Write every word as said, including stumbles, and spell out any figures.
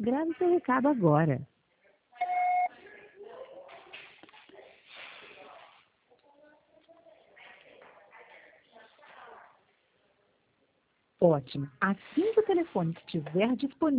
Grave seu recado agora. Ótimo. Assim que o telefone estiver disponível,